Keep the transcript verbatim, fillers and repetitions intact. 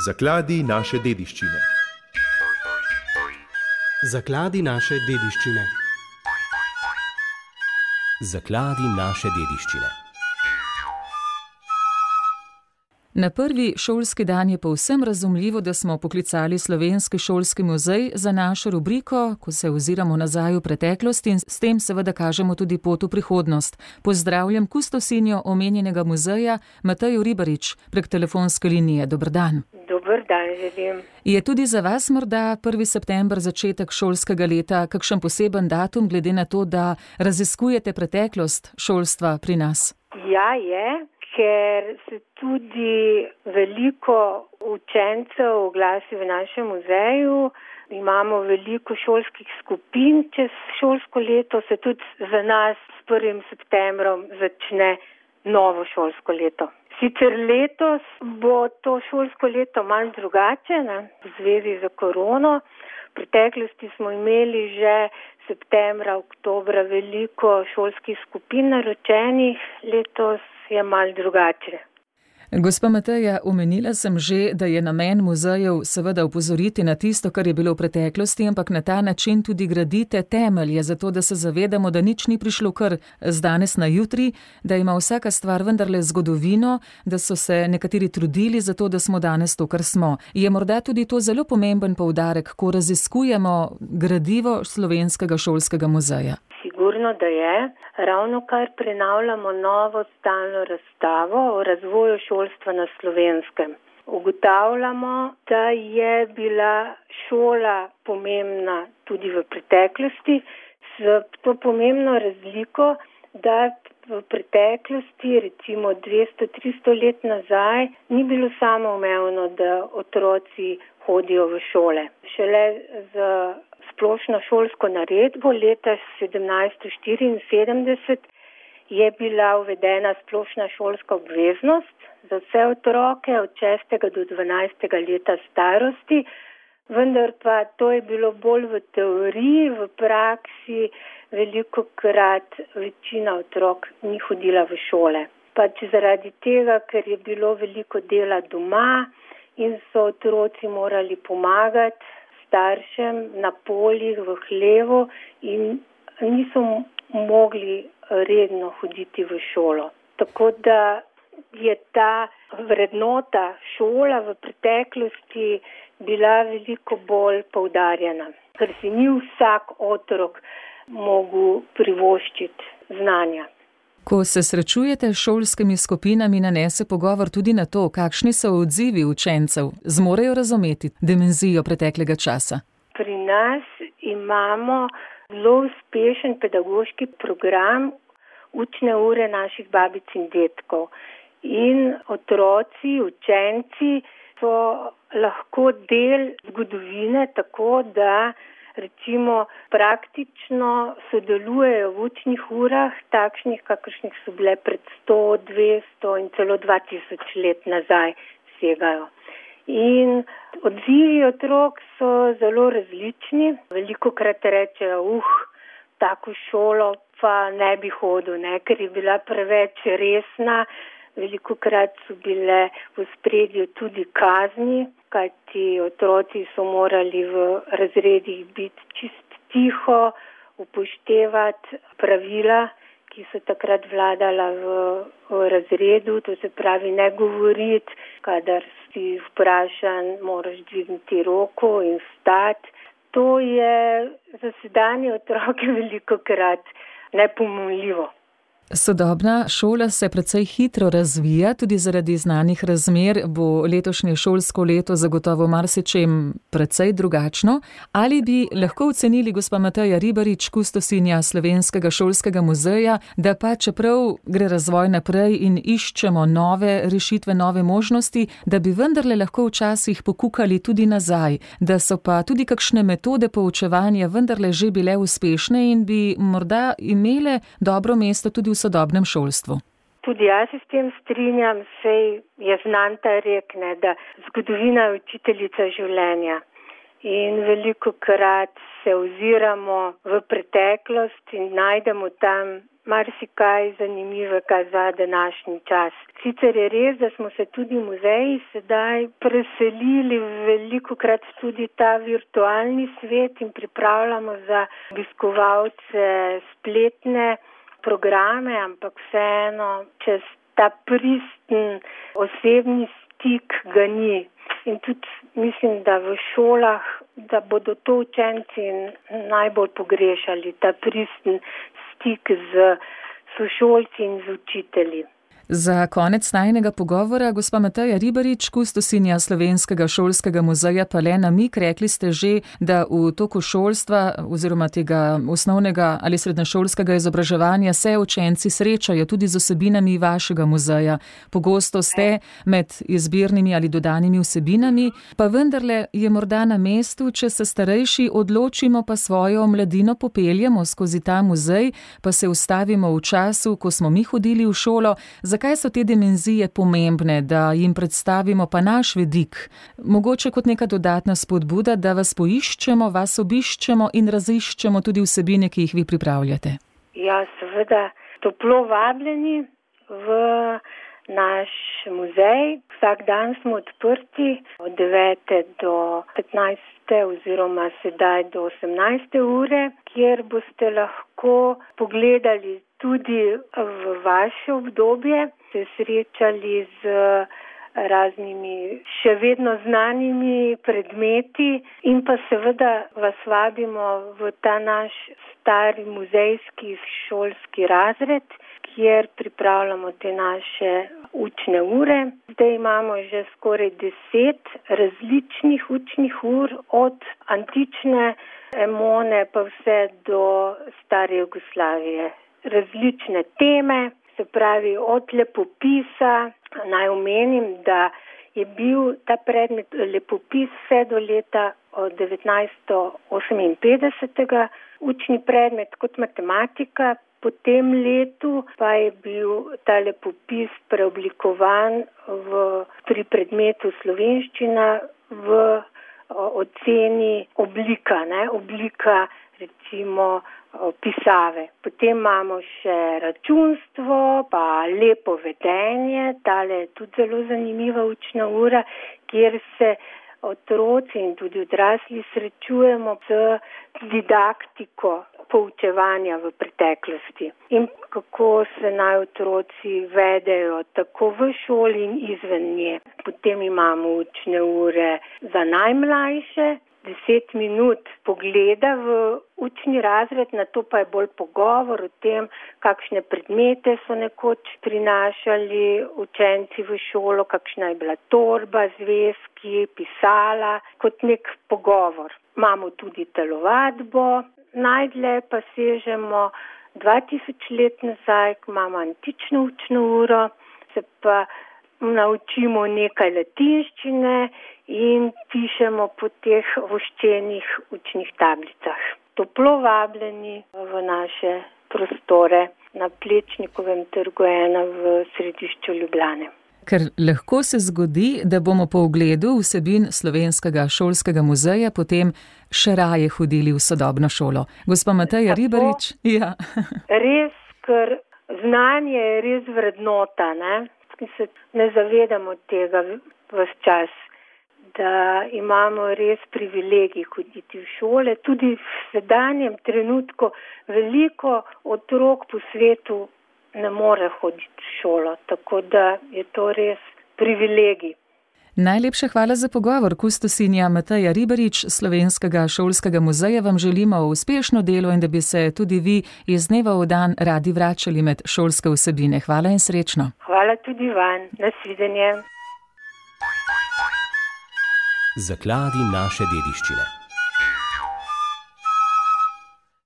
Zakladi naše dediščine. Zakladi naše dediščine. Zakladi naše dediščine. Na prvi šolski dan je povsem razumljivo, da smo poklicali Slovenski šolski muzej za našo rubriko, ko se oziramo nazaj v preteklost in s tem seveda kažemo tudi pot v prihodnost. Pozdravljam kustosinjo omenjenega muzeja Matejo Ribarič prek telefonske linije. Dober dan. Dober dan, želim. Je tudi za vas morda prvi september začetek šolskega leta kakšen poseben datum, glede na to, da raziskujete preteklost šolstva pri nas? Ja, je. Ker se tudi veliko učencev oglasi v našem muzeju. Imamo veliko šolskih skupin. Čez šolsko leto se tudi za nas s prvim septembrom začne novo šolsko leto. Sicer letos bo to šolsko leto malo drugače, ne, v zvezi z korono. V preteklosti smo imeli že septembra, oktobra veliko šolskih skupin naročenih, letos je malo drugače. Gospa Mateja, omenila sem že, da je namen muzejev seveda opozoriti na tisto, kar je bilo v preteklosti, ampak na ta način tudi gradite temelje, zato da se zavedamo, da nič ni prišlo kar z danes na jutri, da ima vsaka stvar vendarle zgodovino, da so se nekateri trudili za to, da smo danes to, kar smo. Je morda tudi to zelo pomemben poudarek, ko raziskujemo gradivo Slovenskega šolskega muzeja? Sigurno, da je. Ravno kar prenavljamo novo stalno razstavo o razvoju šolstva na Slovenskem. Ugotavljamo, da je bila šola pomembna tudi v preteklosti, s to pomembno razliko, da v preteklosti, recimo dvesto tristo let nazaj, ni bilo samoumevno, da otroci hodijo v šole. Šele z splošno šolsko naredbo leta sedemnajststo štiriinsedemdeset je bila uvedena splošna šolska obveznost za vse otroke od šestega do dvanajstega leta starosti, vendar pa to je bilo bolj v teoriji, v praksi velikokrat večina otrok ni hodila v šole. Pač zaradi tega, ker je bilo veliko dela doma in so otroci morali pomagati staršem na poljih, v hlevu in niso mogli redno hoditi v šolo. Tako da je ta vrednota šola v preteklosti bila veliko bolj poudarjena, ker si ni vsak otrok mogel privoščiti znanja. Ko se srečujete s šolskimi skupinami, nanese pogovor tudi na to, kakšni so odzivi učencev, zmorejo razumeti dimenzijo preteklega časa. Pri nas imamo zelo uspešen pedagoški program učne ure naših babic in dedkov. In otroci, učenci so lahko del zgodovine, tako da recimo praktično sodelujejo v učnih urah, takšnih, kakršnih so bile pred sto, dvesto in celo dva tisoč let nazaj segajo. In odzivi otrok so zelo različni. Velikokrat rečejo, uh, tako šolo pa ne bi hodil, ne, ker je bila preveč resna. Velikokrat so bile v ospredju tudi kazni, kajti otroci so morali v razredih biti čist tiho, upoštevati pravila, ki so takrat vladala v, v razredu, to se pravi ne govoriti, kadar si vprašan, moraš dvigniti roko in vstati. To je za sedanje otroke velikokrat nepojmljivo. Sodobna šola se precej hitro razvija, tudi zaradi znanih razmer bo letošnje šolsko leto zagotovo marsičem precej drugačno. Ali bi lahko ocenili, gospa Mateja Ribarič, kustosinja Slovenskega šolskega muzeja, da pa čeprav gre razvoj naprej in iščemo nove rešitve, nove možnosti, da bi vendarle lahko včasih pokukali tudi nazaj, da so pa tudi kakšne metode poučevanja vendarle že bile uspešne in bi morda imele dobro mesto tudi v sodobnem šolstvu? Tudi jaz se s tem strinjam, sej je znan ta rek, ne, da zgodovina je učiteljica življenja. In velikokrat se oziramo v preteklost in najdemo tam marsikaj zanimivega za današnji čas. Sicer je res, da smo se tudi muzeji sedaj preselili velikokrat tudi ta virtualni svet in pripravljamo za obiskovalce spletne programe, ampak vseeno čez ta pristen osebni stik ga ni. In tudi mislim, da v šolah, da bodo to učenci najbolj pogrešali, ta pristen stik z sošolci in z učitelji. Za konec najinega pogovora, gospa Mateja Ribarič, kustosinja Slovenskega šolskega muzeja, pa le namig. Rekli ste že, da v toku šolstva oziroma tega osnovnega ali srednješolskega izobraževanja se učenci srečajo tudi z vsebinami vašega muzeja. Pogosto ste med izbirnimi ali dodanimi vsebinami, pa vendarle je morda na mestu, če se starejši odločimo pa svojo mladino popeljemo skozi ta muzej, pa se ustavimo v času, ko smo mi hodili v šolo. Zakaj so te dimenzije pomembne, da jim predstavimo pa naš vidik? Mogoče kot neka dodatna spodbuda, da vas poiščemo, vas obiščemo in raziščemo tudi vsebine, ki jih vi pripravljate. Ja, seveda, toplo vabljeni v naš muzej. Vsak dan smo odprti od devete do petnajste oziroma sedaj do osemnajste ure, kjer boste lahko pogledali tudi v vaše obdobje, se srečali z raznimi še vedno znanimi predmeti in pa seveda vas vabimo v ta naš stari muzejski šolski razred, kjer pripravljamo te naše učne ure. Zdaj imamo že skoraj deset različnih učnih ur, od antične Emone pa vse do stare Jugoslavije. Različne teme, se pravi od lepopisa. Naj omenim, da je bil ta predmet lepopis vse do leta devetnajststo oseminpetdeset učni predmet kot matematika. Po tem letu pa je bil ta lepopis preoblikovan v, pri predmetu slovenščina v oceni oblika, ne, oblika recimo pisave. Potem imamo še računstvo, pa lepo vedenje, tale je tudi zelo zanimiva učna ura, kjer se otroci in tudi odrasli srečujemo z didaktiko poučevanja v preteklosti in kako se naj otroci vedejo tako v šoli in izven nje. Potem imamo učne ure za najmlajše, deset minut pogleda v učni razred, na to pa je bolj pogovor o tem, kakšne predmete so nekoč prinašali učenci v šolo, kakšna je bila torba, zvezki, pisala, kot nek pogovor. Imamo tudi telovadbo, najdlje pa sežemo dva tisoč let nazaj, ko imamo antično učno uro, se pa naučimo nekaj latinščine in pišemo po teh voščenih učnih tablicah. Toplo vabljeni v naše prostore na Plečnikovem trgu ena v središču Ljubljane. Ker lahko se zgodi, da bomo po ogledu vsebin Slovenskega šolskega muzeja potem še raje hodili v sodobno šolo. Gospa Mateja Ribarič, ja. Res, ker znanje je res vrednota, ne? Ki se ne zavedamo tega ves čas, da imamo res privilegij hoditi v šole. Tudi v sedanjem trenutku veliko otrok po svetu ne more hoditi v šolo, tako da je to res privilegij. Najlepša hvala za pogovor. Kustosinja Mateja Ribarič Slovenskega šolskega muzeja vam želimo uspešno delo in da bi se tudi vi iz dneva v dan radi vračali med šolske vsebine. Hvala in srečno. Hvala tudi vam. Nasvidenje. Zakladi naše dediščine.